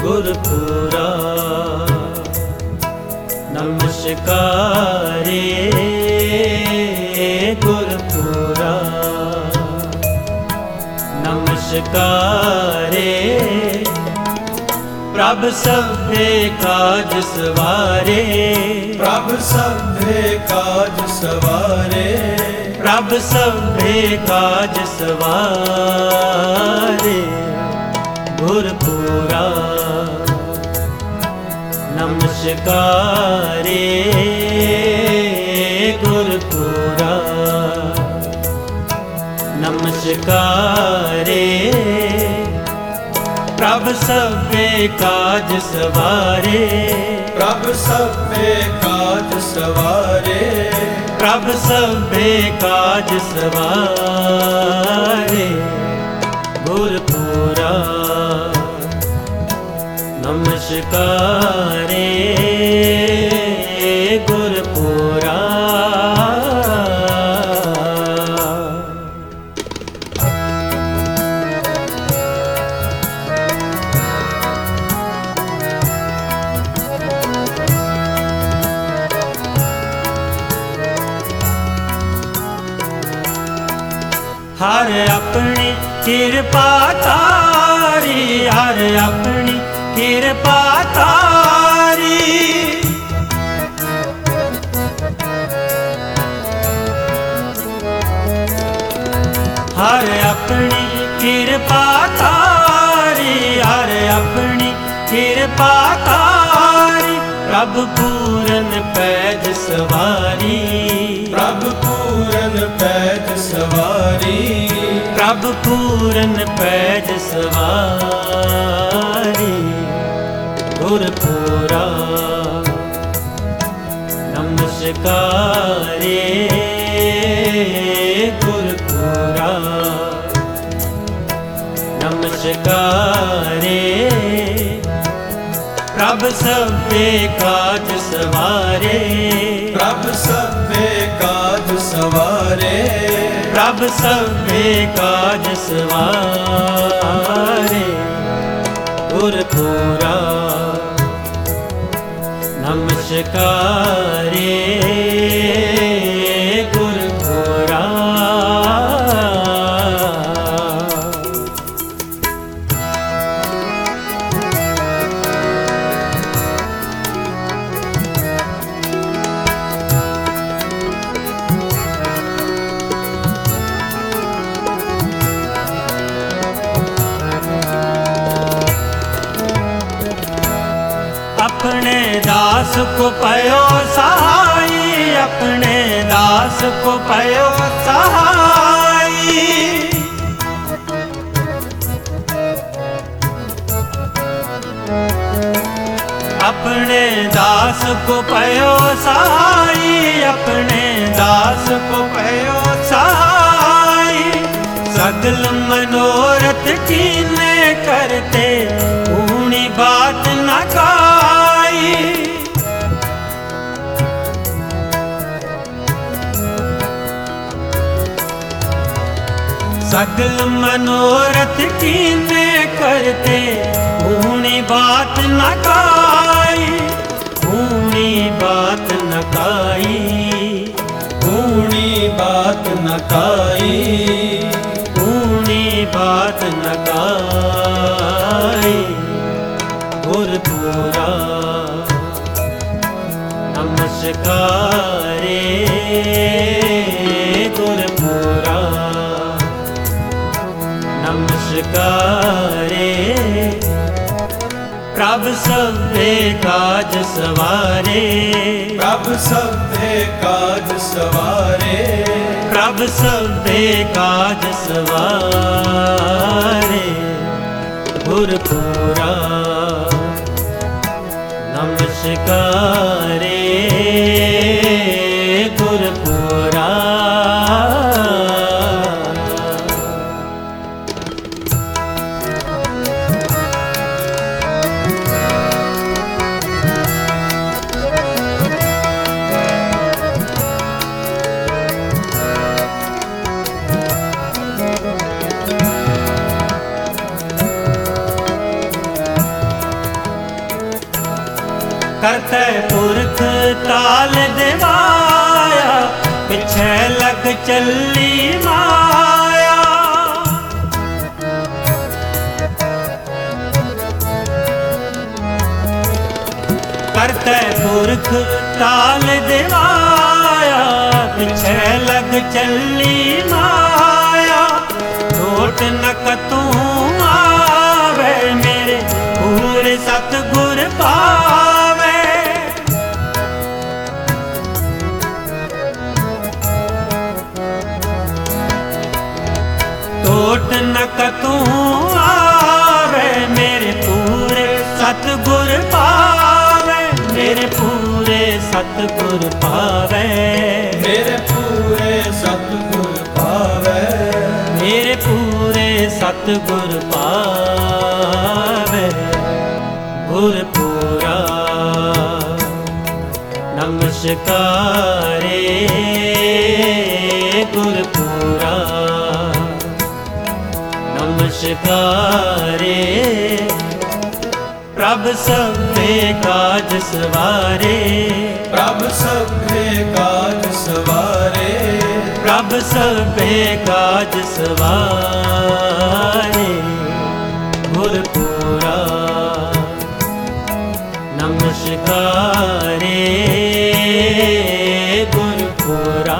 गुरपुरा नमस्कारे गुरपुरा नमस्कारे प्रभ सभे काज सवारे प्रभ सभे काज सवारे प्रभ सभे काज सवारे गुरपुरा नमस्कारे गुरपुरा नमस्कारे प्रभ सभे काज सवारे प्रभ सभे काज सवारे प्रभ सभे काज सवारे गुरपुरा नमस्कारे गुरपुरा हर अपनी कृपा तारी हर अपनी कृपा तारी हर अपनी कृपा तारी हर अपनी कृपा तारी प्रभ पूरन पैज सवारी प्रभ पूरन पैज सवारी प्रभ पूरन पैज सवारी गुरपुरा नमस्कारे गुरपुरा नमस्कारे प्रभ सभे काज सवारे प्रभ सभे काज सवारे प्रभ सभे काज सवारे गुरपुरा नमस्कारे गुरपुरा अपने दास को पयो सहाई अपने दास को पयो सहाई अपने दास को पयो सहाई अपने दास को पयो सहाई सगल मनोरथ कीने करते ऊनी बात न काई सगल मनोरथ कीने करते ऊनी बात न काई ऊनी बात न काई ऊनी बात न काई ऊनी बात न काई गुरपुरा नमस्कारे गुरपुरा नमस्कारे प्रभ सभे काज सवारे प्रभ सभे काज सवारे प्रभ सभे काज सवारे गुरपुरा नमस्कारे गुरपुरा करते पुरख ताल दिवाया, पिछे लग चली माया। करते पुरख ताल दिवाया, पिछे लग चली माया। टोट न कतू आवे, मेरे पूरे सतगुर पावे। टोट न कतू आवे, मेरे पूरे सतगुर पावे। मेरे पूरे सतगुर पावे, मेरे पूरे सतगुर पावे, मेरे पूरे सतगुर पावे। गुरपुरा नमस्कारे, गुरपुरा नमस्कारे। प्रभ सभे काज सवारे, प्रभ सभे काज सवारे, प्रभ सभे काज सवारे। गुरपुरा नमस्कारे, गुरपुरा।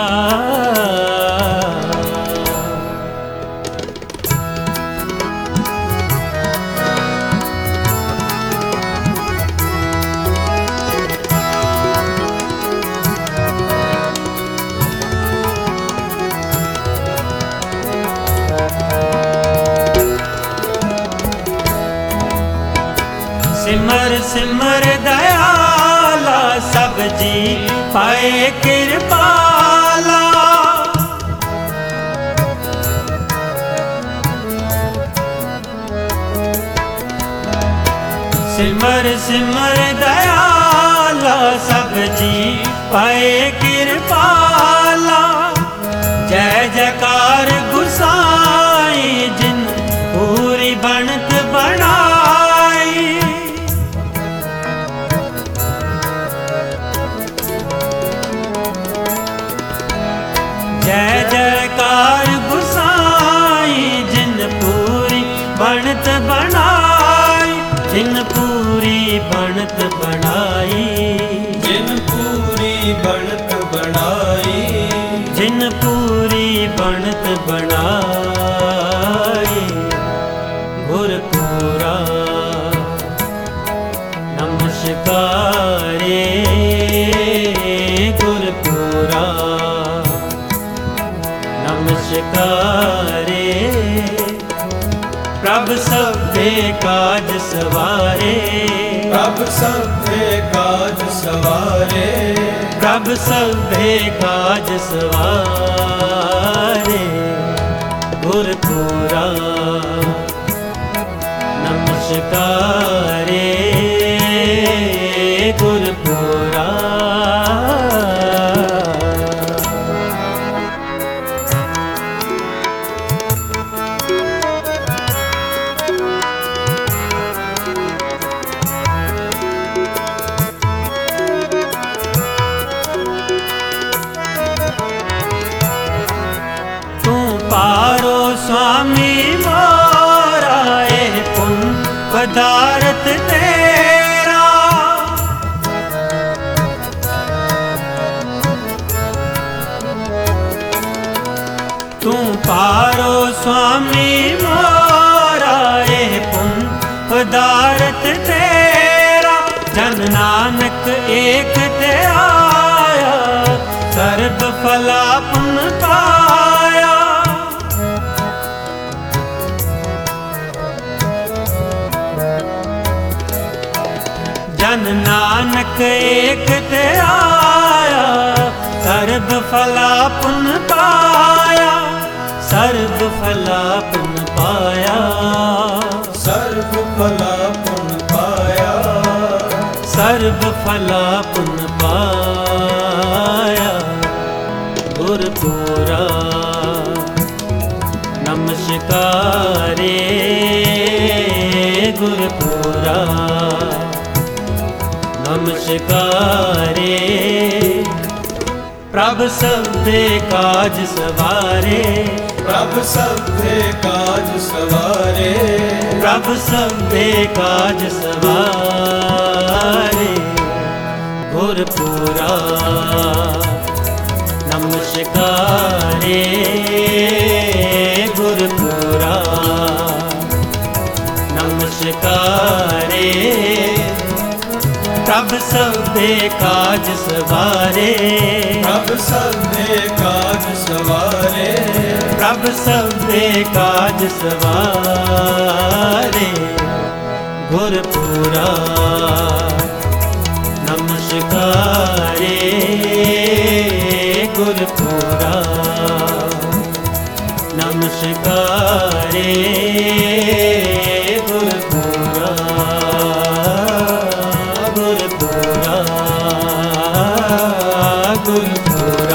सिमर सिमर दयाला, सब जी पाए कृपाला। सिमर सिमर दयाला, सब जी पाए कृपाला। जय जयकार गुसाई, जिन पूरी बनत बनाई। जय जयकार गुसाई, जिन पूरी बनत बनाई। जिन पूरी बनत बनाई, जिन पूरी बनत बनाई, जिन पूरी बनत बनाई। गुरपुरा नमस्कारे, गुरपुरा नमस्कारे। प्रभ सभे काज सवारे, प्रभ सभे काज सवारे, प्रभ सभे काज सवारे। गुरपुरा नमस्कारे, गुरपुरा। पारो स्वामी मोरा, ए पुण्य पदार्थ तेरा। तू पारो स्वामी मोरा, ए पुण्य पदार्थ तेरा। जन नानक एक ते आया, सर्ब फला पुण्य पाया। जन नानक एक ते आया, सर्ब फला पुण्य पाया। सर्ब फला पुण्य पाया, सर्ब फला पुण्य पाया, सर्ब फला पुण्य पाया। गुरपुरा नमस्कारे, गुरपुरा ਨਮਸਕਾਰੇ ਪ੍ਰਭ ਸਭ ਦੇ ਕਾਜ ਸਵਾਰੇ ਪ੍ਰਭ ਸਭ ਦੇ ਕਾਜ ਸਵਾਰੇ ਪ੍ਰਭ ਸਭ ਦੇ ਕਾਜ ਸਵਾਰੇ ਗੁਰਪੂਰਾ ਨਮਸਕਾਰੇ ਗੁਰਪੂਰਾ ਨਮਸਕਾਰੇ ਪ੍ਰਭ ਸਭ ਦੇ ਕਾਜ ਸਵਾਰੇ ਪ੍ਰਭ ਸਭ ਦੇ ਕਾਜ ਸਵਾਰੇ ਪ੍ਰਭ ਸਭ ਦੇ ਕਾਜ ਸਵਾਰੇ ਗੁਰਪੂਰਾ ਨਮਸਕਾਰੇ ਗੁਰਪੂਰਾ ਨਮਸਕਾਰੇ ਗੁਰਪੂਰਾ ਗੁਰਪੂਰਾ ਗੁਰਪੂਰਾ